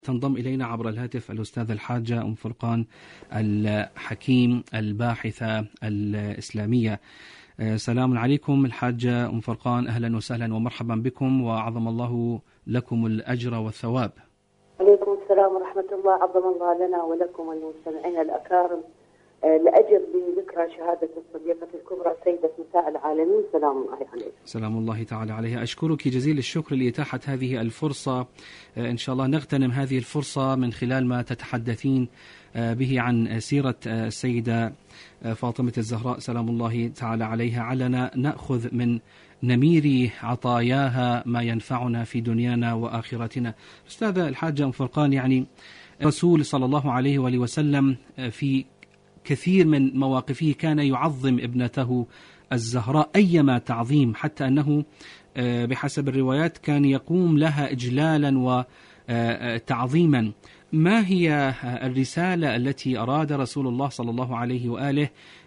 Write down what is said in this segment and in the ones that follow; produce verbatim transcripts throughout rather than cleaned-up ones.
تنضم إلينا عبر الهاتف الأستاذة الحاجة أم فرقان الحكيم الباحثة الإسلامية. سلام عليكم الحاجة أم فرقان، أهلا وسهلا ومرحبا بكم وعظم الله لكم الأجر والثواب. عليكم السلام ورحمة الله، عظم الله لنا ولكم والمستمعين الأكارم لأجل بذكرى شهادة الصديقة الكبرى سيدة نساء العالمين. سلام الله عليكم. سلام الله تعالى عليها. أشكرك جزيل الشكر لإتاحة هذه الفرصة، إن شاء الله نغتنم هذه الفرصة من خلال ما تتحدثين به عن سيرة السيدة فاطمة الزهراء سلام الله تعالى عليها، علنا نأخذ من نمير عطاياها ما ينفعنا في دنيانا وآخرتنا. أستاذة الحاجة أم فرقان، يعني الرسول صلى الله عليه وآله وسلم في كثير من مواقفه كان يعظم ابنته الزهراء أيما تعظيم، حتى أنه بحسب الروايات كان يقوم لها إجلالا وتعظيما. ما هي الرسالة التي أراد رسول الله صلى الله عليه وآله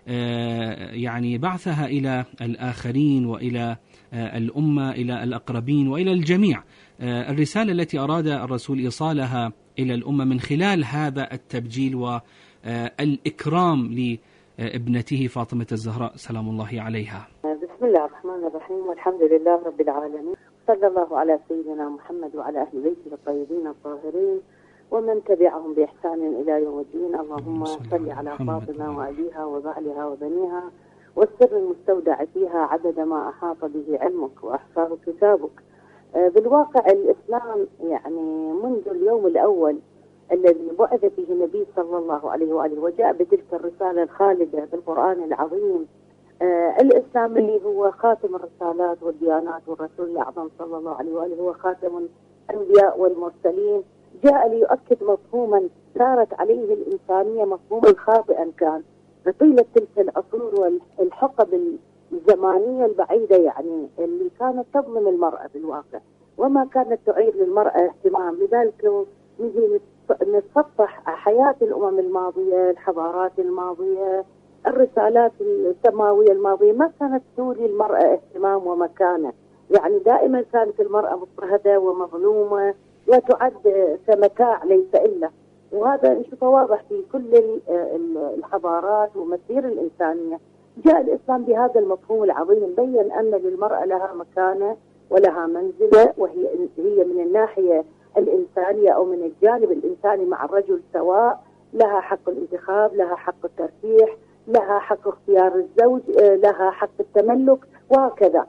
يعني بعثها إلى الآخرين وإلى الأمة، إلى الأقربين وإلى الجميع؟ الرسالة التي أراد الرسول إيصالها إلى الأمة من خلال هذا التبجيل والإكرام لابنته فاطمة الزهراء سلام الله عليها. بسم الله الرحمن الرحيم، والحمد لله رب العالمين، صلى الله على سيدنا محمد وعلى أهل بيته الطيبين الطاهرين ومن تبعهم بإحسان إلى يوم الدين. اللهم صل على فاطمة وأبيها وبعلها وبنيها والسر المستودع فيها عدد ما أحاط به علمك وأحصاه كتابك. بالواقع الإسلام يعني منذ اليوم الأول الذي بعث فيه النبي صلى الله عليه وآله وجاء بتلك الرسالة الخالدة بالقرآن العظيم، آه الإسلام اللي هو خاتم الرسالات والديانات، والرسول الأعظم صلى الله عليه وآله هو خاتم الأنبياء والمرسلين، جاء ليؤكد مفهوما سارت عليه الإنسانية، مفهوما خاطئا كان طيلة تلك العصور والحقب الزمانية البعيدة، يعني اللي كانت تظلم المرأة بالواقع وما كانت تعير للمرأة اهتمام. لذلك لو نجي نتصفح حياة الأمم الماضية، الحضارات الماضية، الرسالات السماوية الماضية، ما كانت تولي المرأة اهتمام ومكانة، يعني دائما كانت المرأة مضطهدة ومظلومة وتعد كمتاع ليس إلا. وهذا نشوفه واضح في كل الحضارات ومسير الإنسانية. جاء الإسلام بهذا المفهوم العظيم، بين أن للمرأة لها مكانة ولها منزلة، وهي هي من الناحية الإنسانية أو من الجانب الإنساني مع الرجل سواء، لها حق الانتخاب، لها حق الترشيح، لها حق اختيار الزوج، لها حق التملك وهكذا.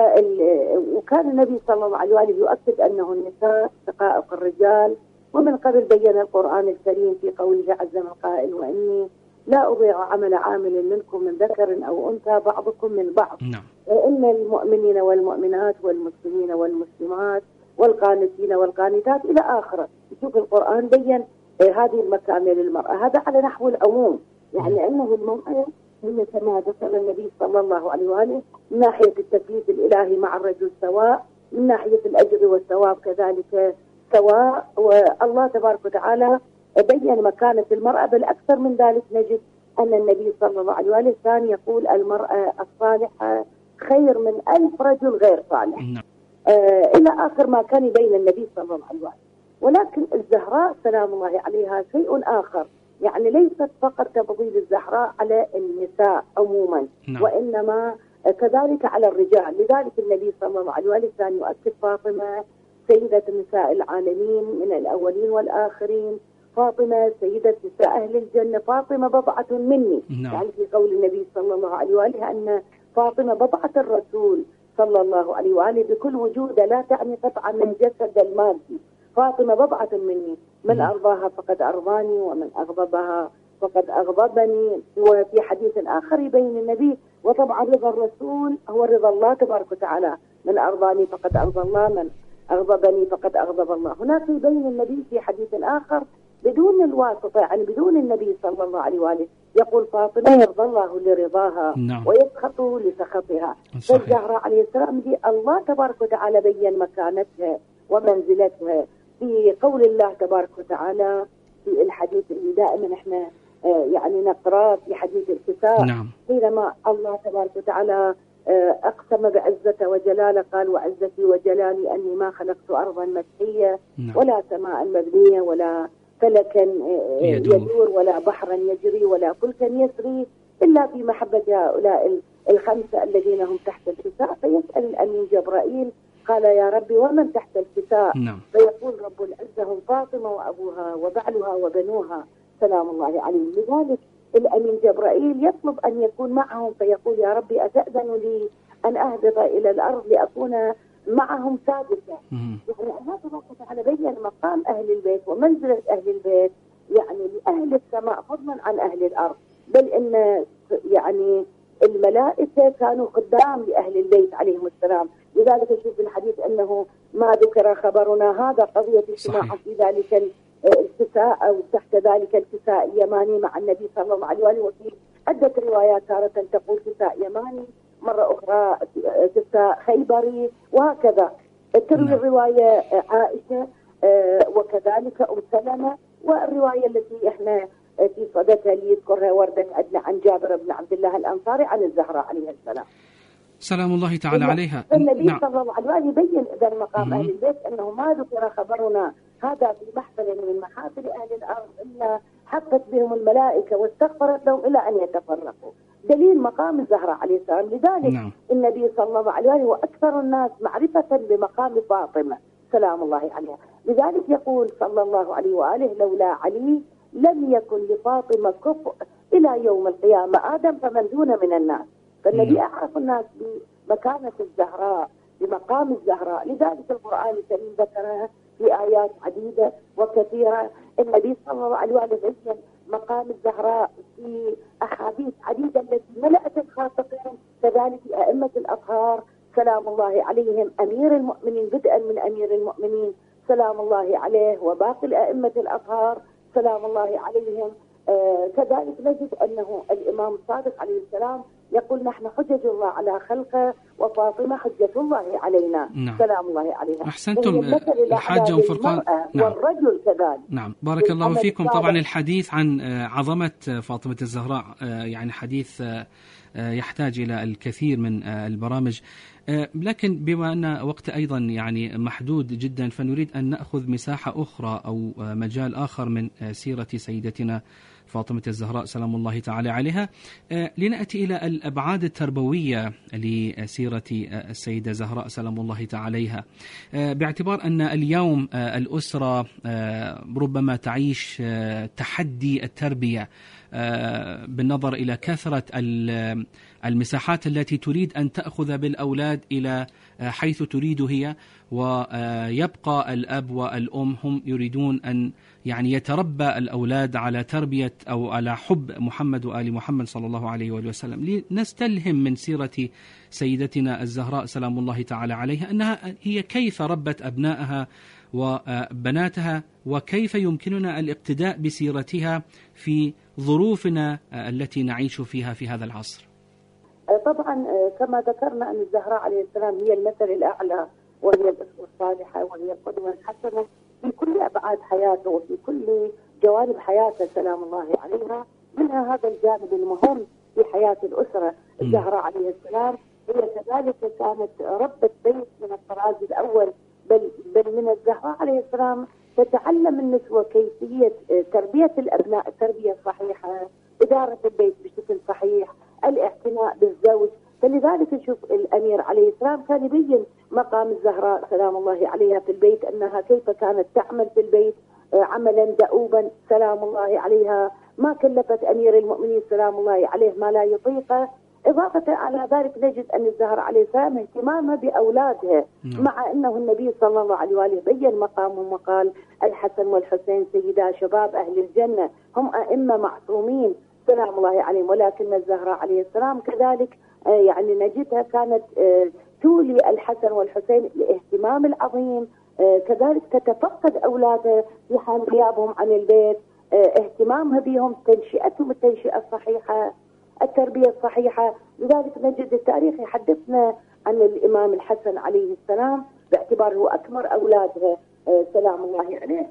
وكان النبي صلى الله عليه وآله يؤكد أنه النساء شقائق الرجال، ومن قبل بين القرآن الكريم في قوله عز من قائل وإني لا أضيع عمل عامل منكم من ذكر أو أنثى بعضكم من بعض. نعم. إن المؤمنين والمؤمنات والمسلمين والمسلمات والقانتين والقانتات إلى آخره. شوف القرآن بين هذه المكانة للمرأة، هذا على نحو العموم، يعني أنه المرأة هي كما ذكر النبي صلى الله عليه وآله من ناحية التكليف الإلهي مع الرجل سواء، من ناحية الأجر والثواب كذلك سواء. والله تبارك وتعالى بين مكانة المرأة، بل أكثر من ذلك نجد أن النبي صلى الله عليه وآله كان يقول المرأة الصالحة خير من ألف رجل غير صالح. آه إلى آخر ما كان يبين النبي صلى الله عليه وآله. ولكن الزهراء سلام الله عليها شيء آخر، يعني ليست فقط تفضيل الزهراء على النساء عموما، نعم. وإنما كذلك على الرجال. لذلك النبي صلى الله عليه وآله كان يؤكد فاطمة سيدة نساء العالمين من الأولين والآخرين، فاطمة سيدة نساء أهل الجنة، فاطمة بضعة مني. نعم. يعني في قول النبي صلى الله عليه وآله أن فاطمة بضعة الرسول صلى الله عليه وآله بكل وجود، لا تعني قطعة من جسد المادي. فاطمة بضعة مني، من أرضاها فقد أرضاني ومن أغضبها فقد أغضبني. وفي حديث آخر يبين النبي وطبعا رضا الرسول هو رضا الله تبارك وتعالى، من أرضاني فقد أرضى الله، من أغضبني فقد أغضب الله. هناك يبين النبي في حديث آخر بدون الواسطة، يعني بدون النبي صلى الله عليه وآله، يقول فاطمة يرضى الله لرضاها، نعم. ويسخط لسخطها. فالزهراء عليه السلام دي الله تبارك وتعالى بين مكانتها ومنزلتها في قول الله تبارك وتعالى في الحديث اللي دائما احنا يعني نقرأ في حديث الكتاب، نعم. حينما الله تبارك وتعالى أقسم بعزته وجلاله، قال وعزتي وجلالي أني ما خلقت أرضا مسحية ولا سماء مبنية ولا فلكا يدور ولا بحرا يجري ولا فلكا يسري إلا في محبة هؤلاء الخمسة الذين هم تحت الكساء. فيسأل الأمين جبرائيل قال يا ربي ومن تحت الكساء؟ نعم. فيقول رب العزة هم فاطمة وأبوها وبعلها وبنوها سلام الله عليهم. لذلك الأمين جبرائيل يطلب أن يكون معهم، فيقول يا ربي أتأذن لي أن أهبط إلى الأرض لأكون معهم سادسا. يعني الله تبارك وتعالى بين مقام أهل البيت ومنزلة أهل البيت يعني لأهل السماء فضلا عن أهل الأرض، بل إن يعني الملائكة كانوا خدام لأهل البيت عليهم السلام. لذلك نشوف في الحديث أنه ما ذكر خبرنا هذا قضية اجتماع في ذلك الكساء أو تحت ذلك الكساء اليماني مع النبي صلى الله عليه وآله. وفي عدة روايات تارة تقول كساء يماني، مرة أخرى كساء خيبري، وهكذا تروي الرواية عائشة وكذلك أم سلمة، والرواية التي احنا في صدتها اللي يذكرها وردت عندنا عن جابر بن عبد الله الأنصاري عن الزهراء عليه السلام سلام الله تعالى عليها. النبي نعم. صلى الله عليه وسلم يبين إذا مقام أهل البيت أنه ما ذكر خبرنا هذا في محفل من محافل أهل الأرض إلا حفت بهم الملائكة واستغفرت لهم إلى أن يتفرقوا، دليل مقام الزهراء عليه السلام. لذلك نعم. النبي صلى الله عليه وسلم وأكثر الناس معرفة بمقام فاطمة سلام الله عليها. لذلك يقول صلى الله عليه وآله لولا علي لم يكن لفاطمة كفء إلى يوم القيامة آدم فمن دون من الناس. فالنبي أعرف الناس بمكانة الزهراء بمقام الزهراء. لذلك القرآن الكريم ذكرها في آيات عديدة وكثيرة. النبي صلى الله عليه وسلم بين مقام الزهراء في أحاديث عديدة التي ملأت الخاطئين، كذلك أئمة الأطهار سلام الله عليهم، أمير المؤمنين بدءا من أمير المؤمنين سلام الله عليه وباقي الأئمة الأطهار سلام الله عليهم. آه كذلك نجد أنه الإمام الصادق عليه السلام يقول نحن حجج الله على خلقه وفاطمة حجة الله علينا نعم. سلام الله عليها. أحسنتم الحاجة وفرقان نعم. والرجل كذلك نعم. بارك الله فيكم. طبعا الحديث عن عظمة فاطمة الزهراء يعني حديث يحتاج إلى الكثير من البرامج، لكن بما أن وقت أيضا يعني محدود جدا فنريد أن نأخذ مساحة أخرى أو مجال آخر من سيرة سيدتنا فاطمة الزهراء سلام الله تعالى عليها، لنأتي إلى الأبعاد التربوية لسيرة السيدة زهراء سلام الله تعالى عليها، باعتبار أن اليوم الأسرة ربما تعيش تحدي التربية بالنظر إلى كثرة المساحات التي تريد أن تأخذ بالأولاد إلى حيث تريد هي، ويبقى الأب والأم هم يريدون أن يعني يتربى الأولاد على تربية أو على حب محمد وآل محمد صلى الله عليه وآله وسلم. لنستلهم من سيرة سيدتنا الزهراء سلام الله تعالى عليها أنها هي كيف ربت أبنائها وبناتها، وكيف يمكننا الاقتداء بسيرتها في ظروفنا التي نعيش فيها في هذا العصر. طبعا كما ذكرنا أن الزهراء عليه السلام هي المثل الأعلى وهي الأسوة الصالحة وهي القدوة الحسنة في كل أبعاد حياته وفي كل جوانب حياته سلام الله عليها، منها هذا الجانب المهم في حياة الأسرة. الزهراء عليه السلام هي كذلك كانت ربة بيت من الطراز الأول، بل, بل من الزهراء عليه السلام تتعلم النسوة كيفية تربية الأبناء التربية الصحيحة، إدارة البيت بشكل صحيح، الاعتناء بالزوج. فلذلك نشوف الأمير عليه السلام كان يبين مقام الزهراء سلام الله عليها في البيت، أنها كيف كانت تعمل في البيت عملا دؤوبا سلام الله عليها، ما كلفت أمير المؤمنين سلام الله عليه ما لا يطيقه. إضافة على ذلك نجد أن الزهراء عليه السلام اهتمامها بأولادها، مع أنه النبي صلى الله عليه وآله بين مقامهم وقال الحسن والحسين سيدا شباب أهل الجنة، هم أئمة معصومين سلام الله عليهم. ولكن الزهراء عليه السلام كذلك يعني نجدها كانت تولي الحسن والحسين الاهتمام العظيم، كذلك تتفقد أولادها في حال غيابهم عن البيت، اهتمامها بهم، تنشئتهم التنشئة الصحيحة، التربية الصحيحة. لذلك نجد التاريخ يحدثنا عن الإمام الحسن عليه السلام باعتباره أكبر أولادها سلام الله عليه،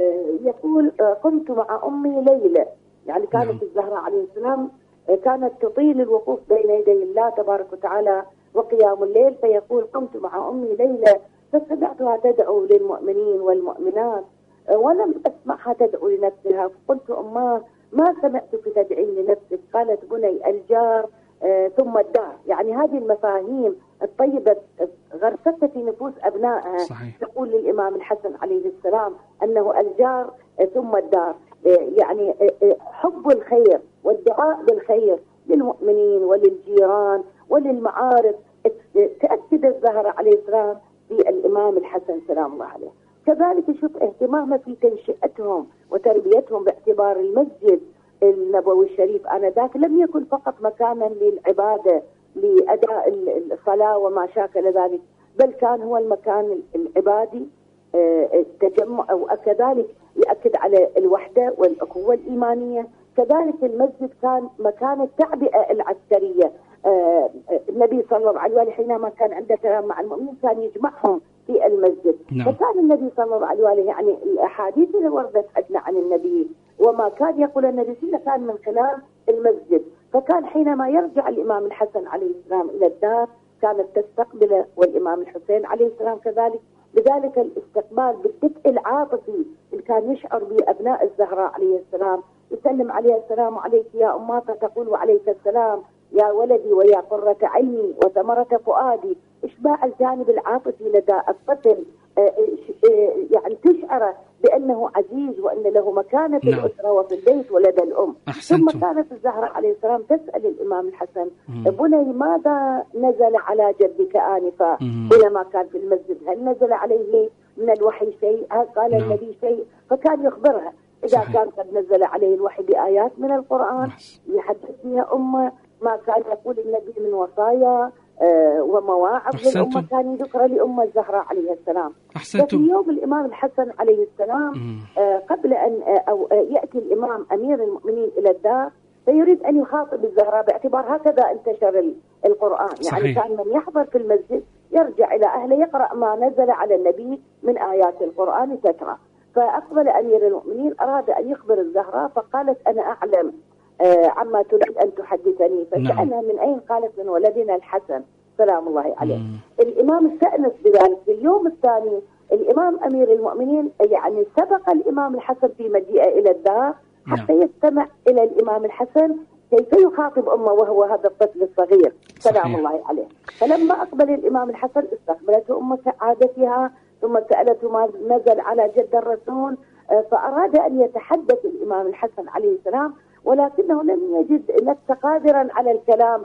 يقول قمت مع أمي ليلة، يعني كانت الزهراء عليه السلام كانت تطيل الوقوف بين يدي الله تبارك وتعالى وقيام الليل، فيقول قمت مع أمي ليلة فسمعتها تدعو للمؤمنين والمؤمنات ولم أسمعها تدعو لنفسها، فقلت أماه ما سمعتك تدعين لنفسك؟ قالت بني الجار آه ثم الدار. يعني هذه المفاهيم الطيبة غرست في نفوس أبنائها. صحيح. تقول للإمام الحسن عليه السلام أنه الجار آه ثم الدار، آه يعني آه حب الخير والدعاء بالخير للمؤمنين وللجيران وللمعارف. تأكد الزهرة عليه السلام بالإمام الحسن سلام الله عليه. كذلك شوف اهتمامه في تنشئتهم وتربيتهم، باعتبار المسجد النبوي الشريف آنذاك لم يكن فقط مكانا للعبادة لأداء الصلاة وما شاكل ذلك، بل كان هو المكان العبادي التجمع، أو كذلك يؤكد على الوحدة والأخوة الإيمانية. كذلك المسجد كان مكان التعبئة العسكرية. النبي صلى الله عليه وسلم حينما كان عنده كلام مع المؤمنين كان يجمعهم في المسجد. نعم. فكان النبي صلى الله عليه وسلم يعني الأحاديث اللي وردت عندنا عن النبي وما كان يقول النبي صلى كان من خلال المسجد. فكان حينما يرجع الإمام الحسن عليه السلام إلى الدار كانت تستقبله، والإمام الحسين عليه السلام كذلك، بذلك الاستقبال بالدفء العاطفي اللي كان يشعر به أبناء الزهراء عليه السلام. يسلم عليها السلام عليك يا أماه، فتقول وعليك السلام يا ولدي ويا قرة عيني وثمرة فؤادي. إشباع الجانب العاطفي لدى الطفل يعني تشعر بأنه عزيز وأن له مكانة في الأسرة وفي البيت ولدى الأم. أحسنتم. ثم كانت الزهراء عليه السلام تسأل الإمام الحسن بني ماذا نزل على جدك آنفا حينما كان في المسجد؟ هل نزل عليه من الوحي شيء؟ هل قال نعم. النبي شيء؟ فكان يخبرها إذا صحيح. كان قد نزل عليه الوحي بآيات من القرآن يحدث بها أمه ما كان يقول النبي من وصايا آه ومواعظ للأمة كان يذكر لأمة الزهراء عليه السلام. ففي يوم الإمام الحسن عليه السلام آه قبل أن آه أو آه يأتي الإمام أمير المؤمنين إلى الدار فيريد أن يخاطب الزهراء، باعتبار هكذا انتشر القرآن. صحيح. يعني كان من يحضر في المسجد يرجع إلى أهله يقرأ ما نزل على النبي من آيات القرآن تترى. فأقبل أمير المؤمنين أراد أن يخبر الزهراء، فقالت أنا أعلم آه عما تريد أن تحدثني. فسألها نعم. من أين؟ قالت من ولدنا الحسن سلام الله عليه. مم. الإمام استأنس بذلك. في اليوم الثاني الإمام أمير المؤمنين يعني سبق الإمام الحسن في مجيئه إلى الدار حتى نعم. يستمع إلى الإمام الحسن كيف يخاطب أمه وهو هذا الطفل الصغير سلام صحيح. الله عليه. فلما أقبل الإمام الحسن استقبلته أمه كعادتها ثم سألته ما نزل على جد الرسول. فأراد أن يتحدث الإمام الحسن عليه السلام ولكنه لم يجد نفسه قادرا على الكلام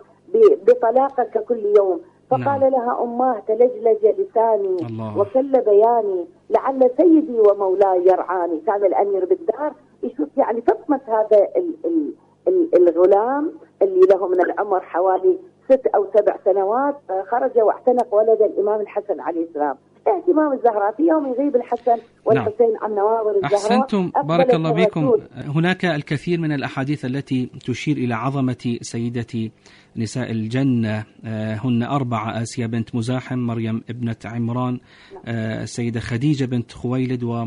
بطلاقة ككل يوم. فقال نعم. لها أماه تلجلج لساني الله. وكل بياني لعل سيدي ومولاي يرعاني. كان الأمير بالدار يشوف يعني فطمة هذا ال ال ال الغلام اللي له من العمر حوالي ست أو سبع سنوات، خرج واعتنق ولد الإمام الحسن عليه السلام. اهتمام الزهراء في يوم يغيب الحسن والحسين عن نواظر الزهراء. أحسنتم بارك الله بكم. هناك الكثير من الأحاديث التي تشير إلى عظمة سيدة نساء الجنة. هن أربعة: آسيا بنت مزاحم، مريم ابنة عمران، السيدة خديجة بنت خويلد، و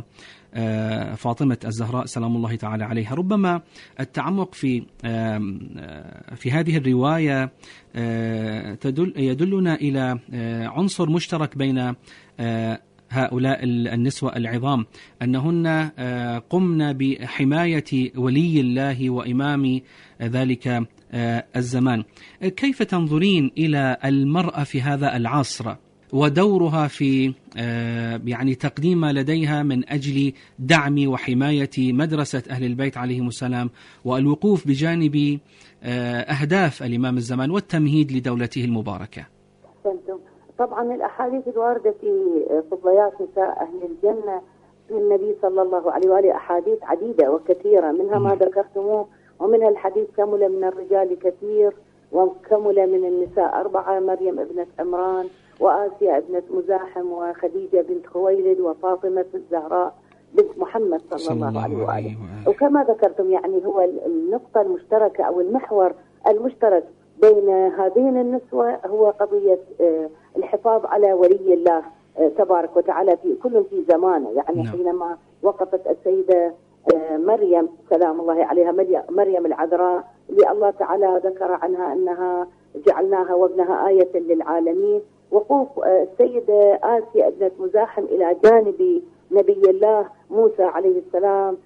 فاطمة الزهراء سلام الله تعالى عليها. ربما التعمق في في هذه الرواية تدل يدلنا إلى عنصر مشترك بين هؤلاء النسوة العظام، أنهن قمن بحماية ولي الله وإمام ذلك الزمان. كيف تنظرين إلى المرأة في هذا العصر ودورها في يعني تقديم ما لديها من أجل دعم وحماية مدرسة أهل البيت عليهم السلام والوقوف بجانب أهداف الإمام الزمان والتمهيد لدولته المباركة؟ طبعا الأحاديث الواردة في فضليات نساء أهل الجنة في النبي صلى الله عليه وآله أحاديث عديدة وكثيرة، منها ما ذكرتموه، ومنها الحديث كمل من الرجال كثير وكمل من النساء أربعة: مريم ابنة عمران، وآسيا ابنة مزاحم، وخديجة بنت خويلد، وفاطمة الزهراء بنت محمد صلى, صلى الله, الله عليه وآله. وكما ذكرتم يعني هو النقطة المشتركة أو المحور المشترك بين هذين النسوة هو قضية الحفاظ على ولي الله تبارك وتعالى في كل في زمانه. يعني نعم. حينما وقفت السيدة مريم سلام الله عليها، مريم العذراء اللي الله تعالى ذكر عنها أنها جعلناها وابنها آية للعالمين. وقوف السيدة آسيا ابنة مزاحم إلى جانب نبي الله موسى عليه السلام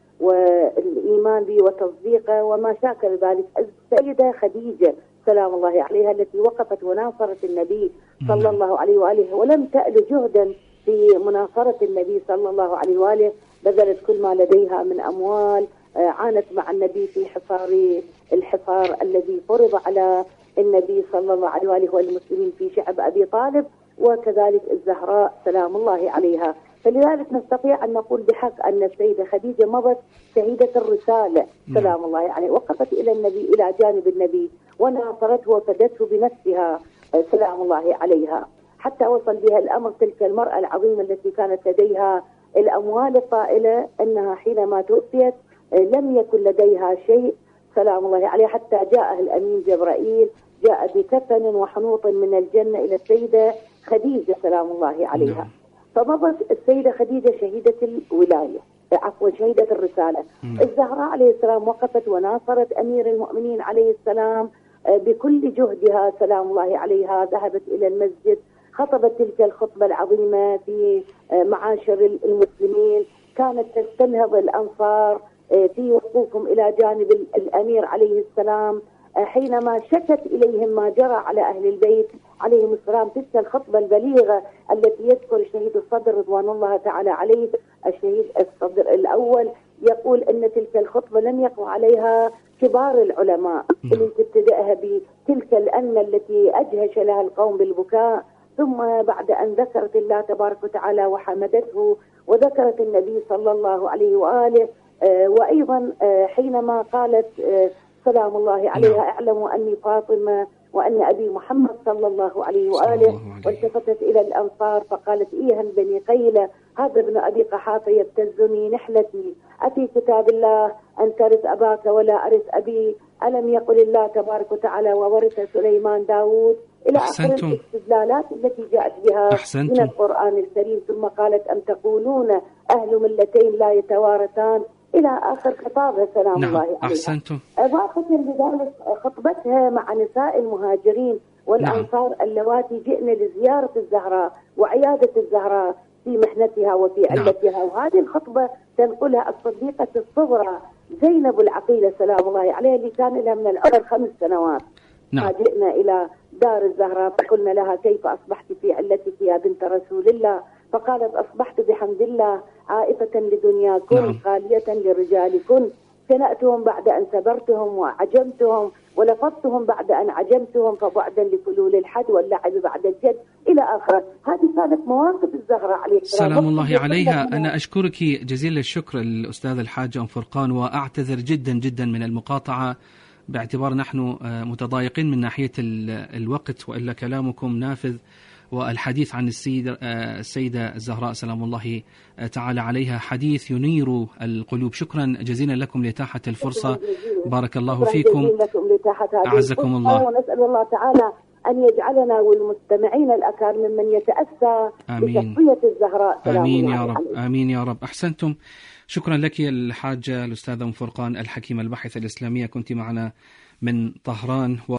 والإيمان به وتصديقه وما شاكل ذلك. السيدة خديجة سلام الله عليها التي وقفت وناصرت النبي صلى الله عليه وآله ولم تأل جهدا في مناصرة النبي صلى الله عليه وآله، بذلت كل ما لديها من أموال، عانت مع النبي في حصار الحصار الذي فرض على النبي صلى الله عليه وآله والمسلمين في شعب أبي طالب، وكذلك الزهراء سلام الله عليها. فلذلك نستطيع أن نقول بحق أن السيدة خديجة مضت شهيدة الرسالة سلام الله عليها، يعني وقفت إلى النبي إلى جانب النبي وناصرته وفدته بنفسها سلام الله عليها، حتى وصل بها الأمر تلك المرأة العظيمة التي كانت لديها الأموال الطائلة أنها حينما توفيت لم يكن لديها شيء سلام الله عليها، حتى جاءه الأمين جبرائيل جاء بكفن وحنوط من الجنة إلى السيدة خديجة سلام الله عليها. فمضت السيدة خديجة شهيدة الولاية عفوا شهيدة الرسالة. الزهراء عليه السلام وقفت وناصرت أمير المؤمنين عليه السلام بكل جهدها سلام الله عليها، ذهبت إلى المسجد، خطبت تلك الخطبة العظيمة في معاشر المسلمين، كانت تستنهض الأنصار في وقوفهم إلى جانب الأمير عليه السلام حينما شكت إليهم ما جرى على أهل البيت عليهم السلام. تلك الخطبة البليغة التي يذكر الشهيد الصدر رضوان الله تعالى عليه، الشهيد الصدر الأول يقول أن تلك الخطبة لم يقع عليها كبار العلماء، اللي تبتدأها بتلك الأنة التي أجهش لها القوم بالبكاء، ثم بعد أن ذكرت الله تبارك وتعالى وحمدته وذكرت النبي صلى الله عليه وآله، آه وأيضا آه حينما قالت آه سلام الله عليها اعلموا أني فاطمة وأن أبي محمد صلى الله عليه وآله، والتفتت إلى الأنصار فقالت إيها بني قيلة هذا ابن أبي قحافة يبتزني نحلتي، أفي كتاب الله أن ترث أباك ولا أرث أبي، ألم يقل الله تبارك وتعالى وورث سليمان داود، إلى آخر الاستدلالات التي جاءت بها أحسنتم. من القرآن الكريم. ثم قالت أم تقولون أهل ملتين لا يتوارثان، إلى آخر خطابها سلام نعم. الله عليها. أحسنتم. أضافت لذلك خطبتها مع نساء المهاجرين والأنصار نعم. اللواتي جئن لزيارة الزهراء وعيادة الزهراء في محنتها وفي علتها نعم. وهذه الخطبة تنقلها الصديقة الصغرى زينب العقيلة سلام الله عليها اللي كان لها من العمر خمس سنوات. نعم. جئنا إلى دار الزهراء فقلنا لها كيف أصبحت في علتك يا بنت رسول الله؟ فقالت أصبحت بحمد الله عائفة لدنياكم نعم. خالية لرجالكم، شنأتهم بعد أن سبرتهم وعجمتهم ولفظتهم بعد أن عجمتهم، فبعدا لفلول الحد واللعب بعد الجد إلى آخر. هذه كانت مواقف الزهراء عليه السلام سلام الله عليها. أنا أشكرك جزيل الشكر الأستاذ الحاجة أم فرقان، وأعتذر جدا جدا من المقاطعة باعتبار نحن متضايقين من ناحية الوقت، وإلا كلامكم نافذ، والحديث عن السيدة السيدة الزهراء سلام الله تعالى عليها حديث ينير القلوب. شكرا جزيلا لكم لإتاحة الفرصة، بارك الله فيكم، أعزكم الله، ونسأل الله تعالى أن يجعلنا والمستمعين الأكارم ممن يتأسى بشخصية الزهراء سلام آمين الله يا رب عليها. آمين يا رب. أحسنتم. شكرا لك الحاجة الأستاذة أم فرقان الحكيمة الباحثة الإسلامية، كنت معنا من طهران.